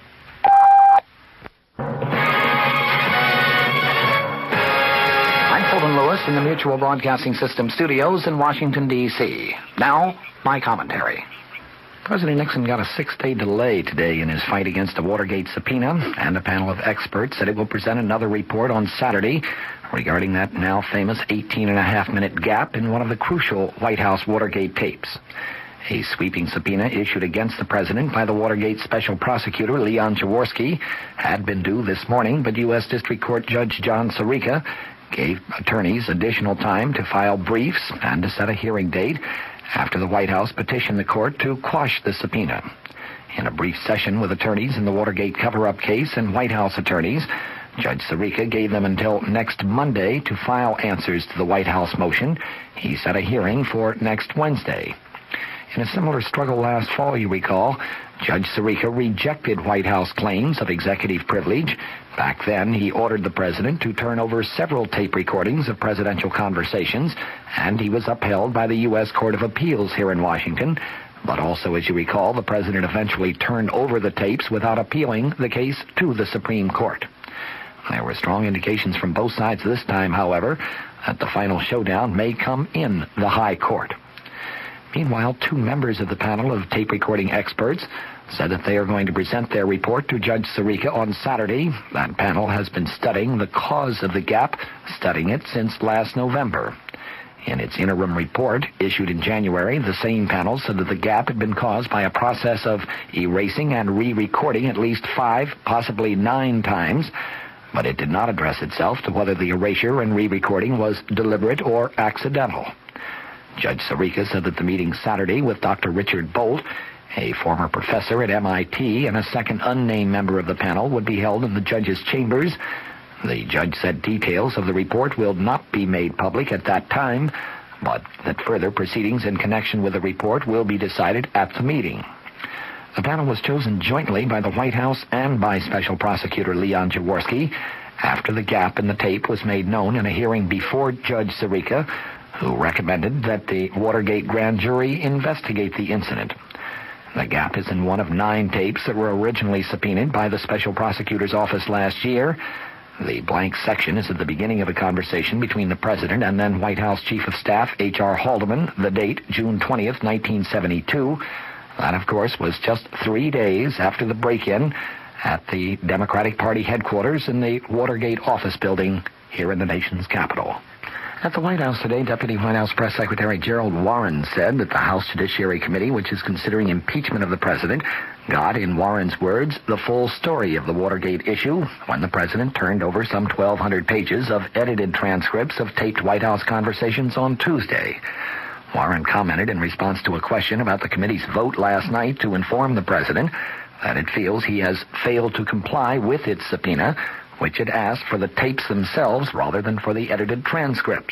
Fulton Lewis in the Mutual Broadcasting System studios in Washington, D C Now, my commentary. President Nixon got a six-day delay today in his fight against the Watergate subpoena, and a panel of experts said it will present another report on Saturday regarding that now famous eighteen and a half minute gap in one of the crucial White House Watergate tapes. A sweeping subpoena issued against the president by the Watergate Special Prosecutor Leon Jaworski had been due this morning, but U S District Court Judge John Sirica gave attorneys additional time to file briefs and to set a hearing date after the White House petitioned the court to quash the subpoena. In a brief session with attorneys in the Watergate cover-up case and White House attorneys, Judge Sirica gave them until next Monday to file answers to the White House motion. He set a hearing for next Wednesday. In a similar struggle last fall, you recall, Judge Sirica rejected White House claims of executive privilege. Back then, he ordered the president to turn over several tape recordings of presidential conversations, and he was upheld by the U S Court of Appeals here in Washington. But also, as you recall, the president eventually turned over the tapes without appealing the case to the Supreme Court. There were strong indications from both sides this time, however, that the final showdown may come in the high court. Meanwhile, two members of the panel of tape recording experts said that they are going to present their report to Judge Sirica on Saturday. That panel has been studying the cause of the gap, studying it since last November. In its interim report, issued in January, the same panel said that the gap had been caused by a process of erasing and re-recording at least five, possibly nine times, but it did not address itself to whether the erasure and re-recording was deliberate or accidental. Judge Sirica said that the meeting Saturday with Doctor Richard Bolt, a former professor at M I T, and a second unnamed member of the panel would be held in the judge's chambers. The judge said details of the report will not be made public at that time, but that further proceedings in connection with the report will be decided at the meeting. The panel was chosen jointly by the White House and by Special Prosecutor Leon Jaworski after the gap in the tape was made known in a hearing before Judge Sirica, who recommended that the Watergate grand jury investigate the incident. The gap is in one of nine tapes that were originally subpoenaed by the Special Prosecutor's Office last year. The blank section is at the beginning of a conversation between the President and then White House Chief of Staff H R Haldeman, the date June twentieth, nineteen seventy-two. That, of course, was just three days after the break-in at the Democratic Party headquarters in the Watergate office building here in the nation's capital. At the White House today, Deputy White House Press Secretary Gerald Warren said that the House Judiciary Committee, which is considering impeachment of the president, got, in Warren's words, the full story of the Watergate issue when the president turned over some twelve hundred pages of edited transcripts of taped White House conversations on Tuesday. Warren commented in response to a question about the committee's vote last night to inform the president that it feels he has failed to comply with its subpoena, which had asked for the tapes themselves rather than for the edited transcripts.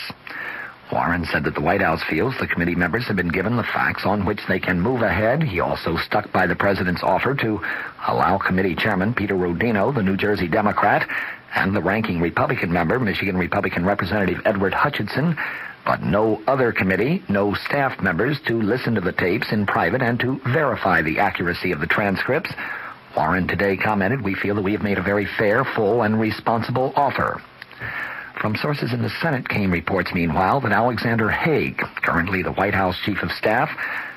Warren said that the White House feels the committee members have been given the facts on which they can move ahead. He also stuck by the president's offer to allow committee chairman Peter Rodino, the New Jersey Democrat, and the ranking Republican member, Michigan Republican Representative Edward Hutchinson, but no other committee, no staff members, to listen to the tapes in private and to verify the accuracy of the transcripts. Warren today commented, "We feel that we have made a very fair, full, and responsible offer." From sources in the Senate came reports, meanwhile, that Alexander Haig, currently the White House Chief of Staff,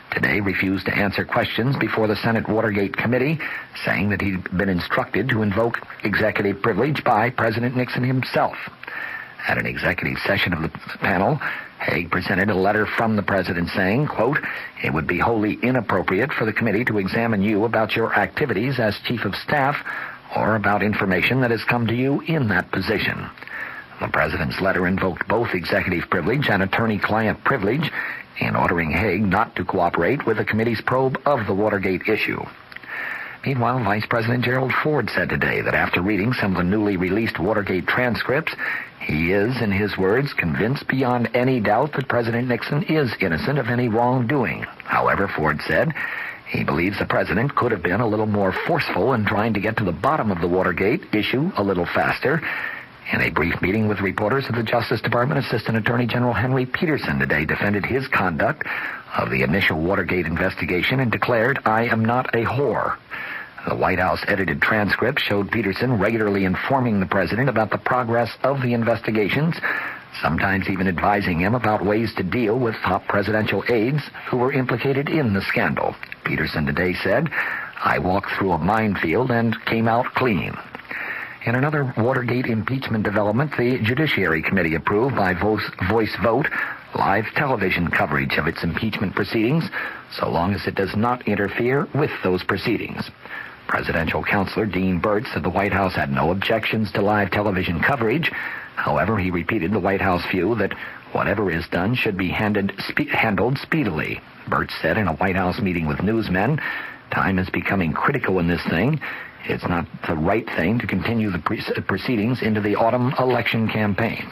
today refused to answer questions before the Senate Watergate Committee, saying that he'd been instructed to invoke executive privilege by President Nixon himself. At an executive session of the panel, Haig presented a letter from the president saying, quote, "It would be wholly inappropriate for the committee to examine you about your activities as chief of staff or about information that has come to you in that position." The president's letter invoked both executive privilege and attorney-client privilege in ordering Haig not to cooperate with the committee's probe of the Watergate issue. Meanwhile, Vice President Gerald Ford said today that after reading some of the newly released Watergate transcripts, he is, in his words, convinced beyond any doubt that President Nixon is innocent of any wrongdoing. However, Ford said, he believes the president could have been a little more forceful in trying to get to the bottom of the Watergate issue a little faster. In a brief meeting with reporters of the Justice Department, Assistant Attorney General Henry Peterson today defended his conduct of the initial Watergate investigation and declared, "I am not a whore." The White House edited transcript showed Peterson regularly informing the president about the progress of the investigations, sometimes even advising him about ways to deal with top presidential aides who were implicated in the scandal. Peterson today said, "I walked through a minefield and came out clean." In another Watergate impeachment development, the Judiciary Committee approved by voice, voice vote live television coverage of its impeachment proceedings, so long as it does not interfere with those proceedings. Presidential counselor Dean Burtz said the White House had no objections to live television coverage. However, he repeated the White House view that whatever is done should be handed, spe- handled speedily. Burtz said in a White House meeting with newsmen, "Time is becoming critical in this thing. It's not the right thing to continue the pre- proceedings into the autumn election campaigns."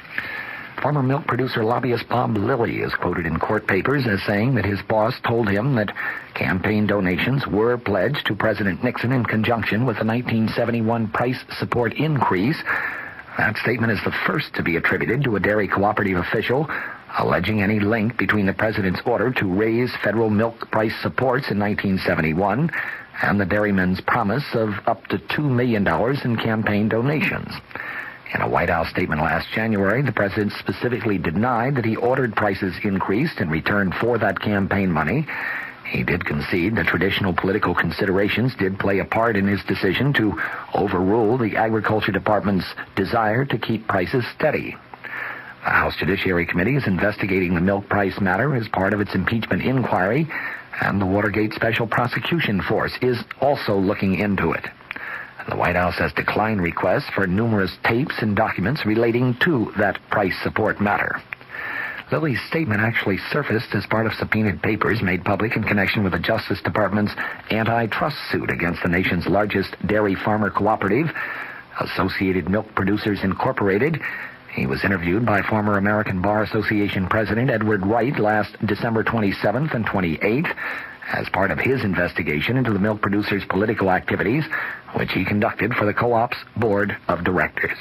Former milk producer lobbyist Bob Lilly is quoted in court papers as saying that his boss told him that campaign donations were pledged to President Nixon in conjunction with the nineteen seventy-one price support increase. That statement is the first to be attributed to a dairy cooperative official, alleging any link between the president's order to raise federal milk price supports in nineteen seventy-one and the dairymen's promise of up to two million dollars in campaign donations. In a White House statement last January, the president specifically denied that he ordered prices increased in return for that campaign money. He did concede that traditional political considerations did play a part in his decision to overrule the Agriculture Department's desire to keep prices steady. The House Judiciary Committee is investigating the milk price matter as part of its impeachment inquiry, and the Watergate Special Prosecution Force is also looking into it. The White House has declined requests for numerous tapes and documents relating to that price support matter. Lilly's statement actually surfaced as part of subpoenaed papers made public in connection with the Justice Department's antitrust suit against the nation's largest dairy farmer cooperative, Associated Milk Producers Incorporated. He was interviewed by former American Bar Association President Edward Wright last December twenty-seventh and twenty-eighth as part of his investigation into the milk producers' political activities, which he conducted for the co-op's board of directors.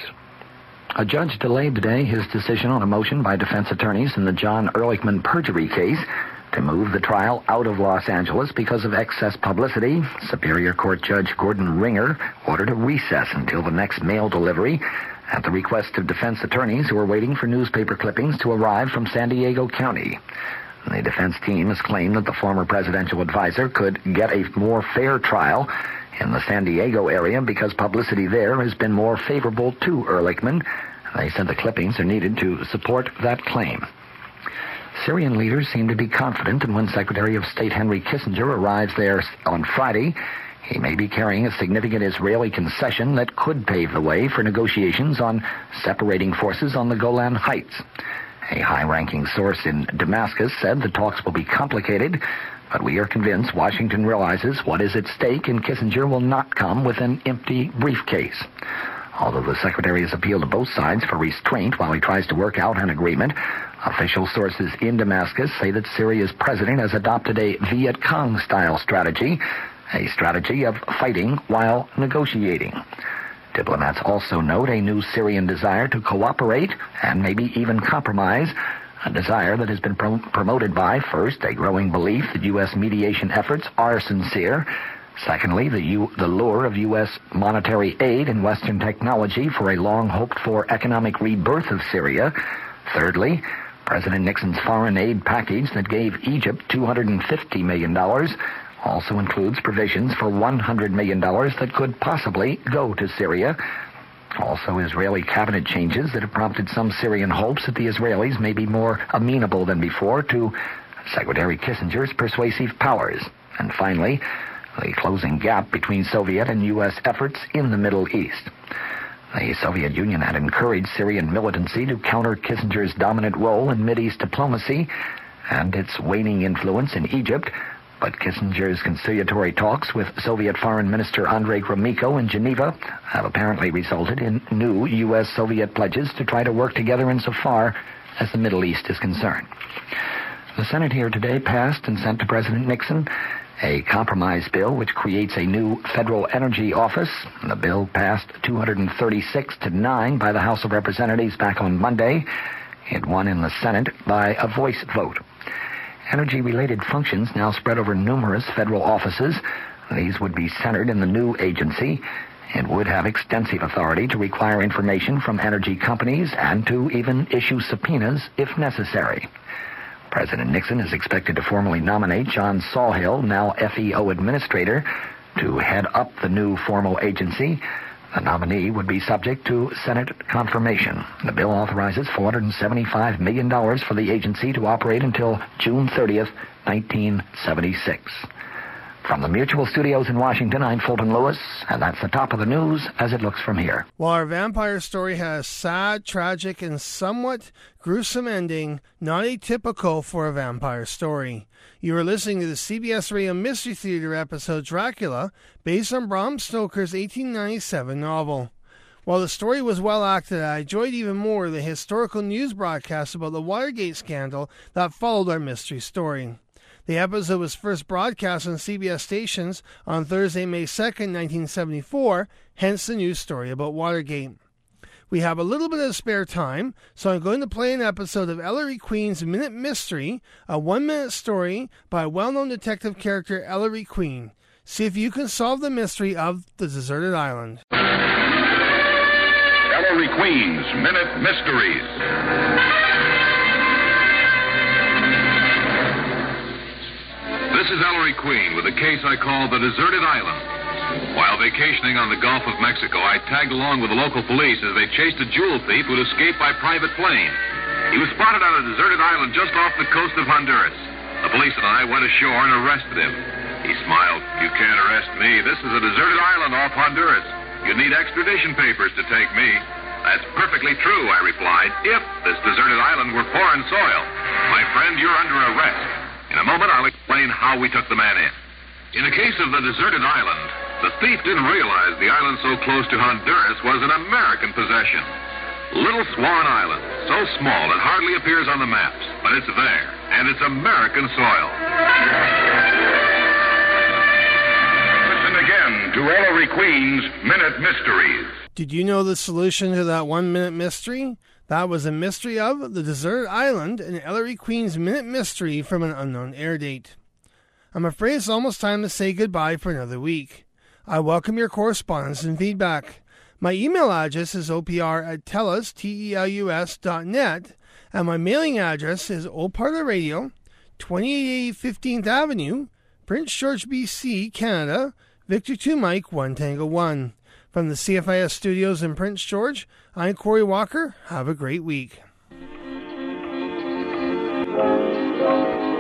A judge delayed today his decision on a motion by defense attorneys in the John Ehrlichman perjury case to move the trial out of Los Angeles because of excess publicity. Superior Court Judge Gordon Ringer ordered a recess until the next mail delivery at the request of defense attorneys who were waiting for newspaper clippings to arrive from San Diego County. The defense team has claimed that the former presidential advisor could get a more fair trial in the San Diego area because publicity there has been more favorable to Ehrlichman. They said the clippings are needed to support that claim. Syrian leaders seem to be confident, and when Secretary of State Henry Kissinger arrives there on Friday, he may be carrying a significant Israeli concession that could pave the way for negotiations on separating forces on the Golan Heights. A high-ranking source in Damascus said the talks will be complicated, but we are convinced Washington realizes what is at stake and Kissinger will not come with an empty briefcase. Although the secretary has appealed to both sides for restraint while he tries to work out an agreement, official sources in Damascus say that Syria's president has adopted a Viet Cong-style strategy, a strategy of fighting while negotiating. Diplomats also note a new Syrian desire to cooperate and maybe even compromise, a desire that has been pro- promoted by, first, a growing belief that U S mediation efforts are sincere, secondly, the, U- the lure of U S monetary aid and Western technology for a long-hoped-for economic rebirth of Syria, thirdly, President Nixon's foreign aid package that gave Egypt two hundred fifty million dollars also includes provisions for one hundred million dollars that could possibly go to Syria. Also, Israeli cabinet changes that have prompted some Syrian hopes that the Israelis may be more amenable than before to Secretary Kissinger's persuasive powers. And finally, the closing gap between Soviet and U S efforts in the Middle East. The Soviet Union had encouraged Syrian militancy to counter Kissinger's dominant role in Mideast diplomacy and its waning influence in Egypt, but Kissinger's conciliatory talks with Soviet Foreign Minister Andrei Gromyko in Geneva have apparently resulted in new U S Soviet pledges to try to work together insofar as the Middle East is concerned. The Senate here today passed and sent to President Nixon a compromise bill which creates a new Federal Energy Office. The bill passed two hundred thirty-six to nine by the House of Representatives back on Monday. It won in the Senate by a voice vote. Energy-related functions now spread over numerous federal offices. These would be centered in the new agency. It would have extensive authority to require information from energy companies and to even issue subpoenas if necessary. President Nixon is expected to formally nominate John Sawhill, now F E O administrator, to head up the new formal agency. The nominee would be subject to Senate confirmation. The bill authorizes four hundred seventy-five million dollars for the agency to operate until June thirtieth, nineteen seventy-six. From the Mutual Studios in Washington, I'm Fulton Lewis, and that's the top of the news as it looks from here. While our vampire story has a sad, tragic, and somewhat gruesome ending, not atypical for a vampire story. You are listening to the C B S Radio Mystery Theater episode Dracula, based on Bram Stoker's eighteen ninety-seven novel. While the story was well acted, I enjoyed even more the historical news broadcast about the Watergate scandal that followed our mystery story. The episode was first broadcast on C B S stations on Thursday, May second, nineteen seventy-four, hence the news story about Watergate. We have a little bit of spare time, so I'm going to play an episode of Ellery Queen's Minute Mystery, a one-minute story by well-known detective character Ellery Queen. See if you can solve the mystery of the deserted island. Ellery Queen's Minute Mysteries. This is Ellery Queen with a case I call The Deserted Island. While vacationing on the Gulf of Mexico, I tagged along with the local police as they chased a jewel thief who'd escaped by private plane. He was spotted on a deserted island just off the coast of Honduras. The police and I went ashore and arrested him. He smiled. "You can't arrest me. This is a deserted island off Honduras. You'd need extradition papers to take me." "That's perfectly true," I replied, "if this deserted island were foreign soil. My friend, you're under arrest. In a moment, I'll explain how we took the man in. In the case of the deserted island, the thief didn't realize the island so close to Honduras was an American possession. Little Swan Island, so small it hardly appears on the maps, but it's there, and it's American soil. Listen again to Ellery Queen's Minute Mysteries. Did you know the solution to that one-minute mystery? That was a mystery of the deserted island and Ellery Queen's Minute Mystery from an unknown air date. I'm afraid it's almost time to say goodbye for another week. I welcome your correspondence and feedback. My email address is O P R at telus, T E L U S dot net, and my mailing address is Old Parlor Radio, twenty-eight eighty fifteenth Avenue, Prince George, B C, Canada, Victor two Mike, one Tango one. From the C F I S studios in Prince George, I'm Corey Walker. Have a great week.